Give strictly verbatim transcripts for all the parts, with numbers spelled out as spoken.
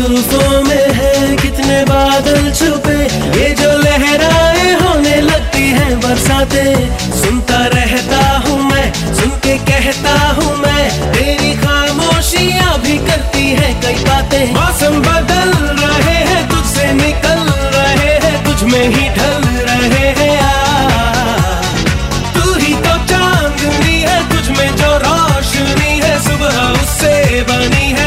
जुल्फों में है कितने बादल छुपे, ये जो लहराए होने लगती हैं बरसातें। सुनता रहता हूँ मैं, सुन के कहता हूँ मैं, तेरी खामोशियाँ भी करती हैं कई बातें। मौसम बदल रहे हैं, तुझसे निकल रहे हैं, तुझ में ही ढल रहे हैं यार। तू ही तो चांदनी है, तुझ में जो रोशनी है, सुबह उससे बनी है।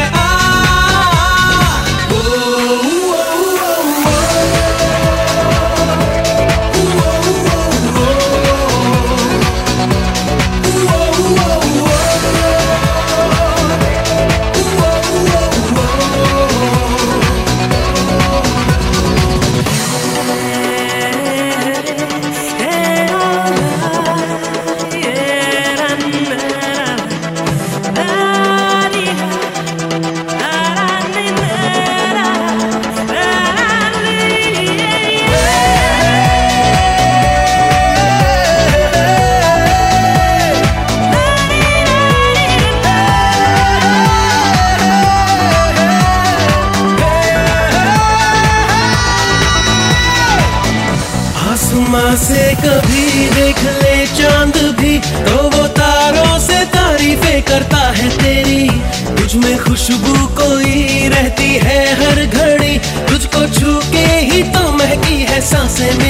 आसमां से कभी देख ले चांद भी, तो वो तारों से तारीफें करता है तेरी। तुझ में खुशबू कोई रहती है हर घड़ी, तुझको छू के ही तो महकी है सांसें।